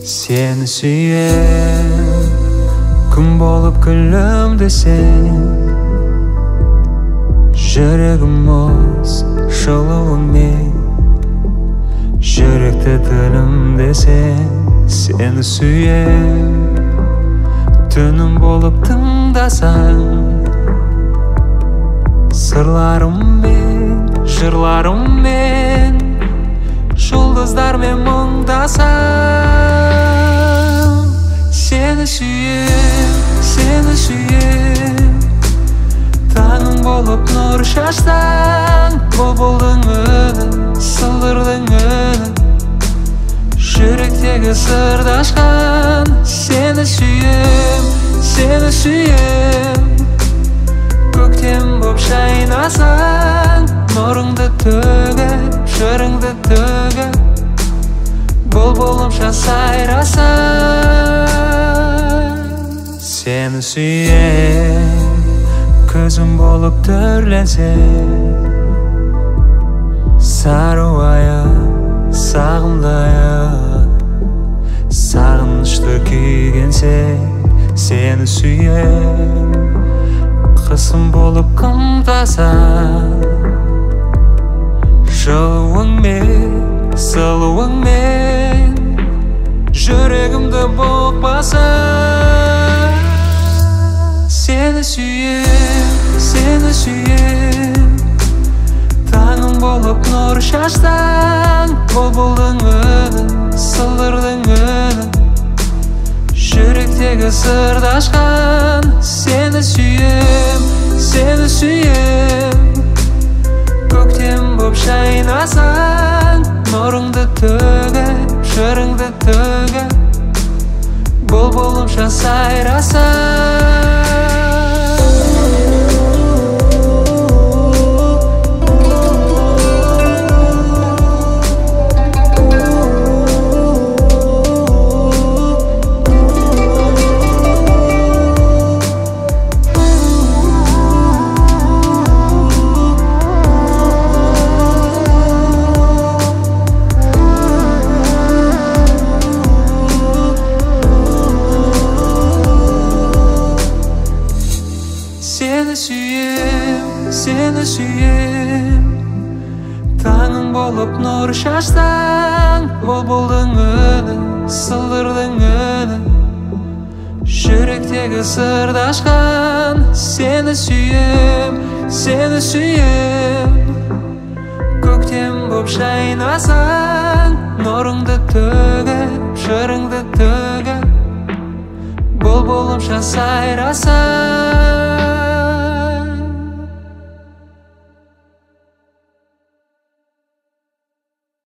Seni suyem, kun bolup gülümde sen. Жүрегім мұз, жылуың мен. Жүректі тілімде сен. Сені сүйем, түнім болып тыңдасаң. Сырларыммен, жырларыммен, жұлдыздармен мұңдасаң. Сені сүйем, сені сүйем. Таңым болып нұр шаштан, бұлбұлдың үні, сылдырдың үні. Жүректегі сырды ашқан. Сені сүйем, сені сүйем. Көктем боп шайнасаң, нұрыңды төгіп, жырыңды төгіп, бұлбұлымша сайрасаң. Сені сүйем, көзім болып түрленсе. Саруая, сағымдая, сағынышты күйгенсе. Сені сүйем, қысым болып қымтаса. Жылуыңмен, сылуыңмен, жүрегімді бұқпаса. Сені сүйем, сені сүйем. Таңым болып нұр шаштан, бұлбұлдың үні, сылдырдың үні. Жүректегі сырды ашқан. Сені сүйем, сені сүйем. Көктем боп шайнасаң, нұрыңды төгіп, жырыңды төгіп, бұлбұлымша сайрасаң. Seni suyem, seni suyem. Tağın bolup nur şaştan, бұлбұлдың үні, сылдырдың үні. Жүректегі сырды ашқан. Seni suyem, seni suyem. Көктем боп шайнасаң, нұрыңды төгіп, жырыңды төгіп, бұлбұлымша сайрасаң.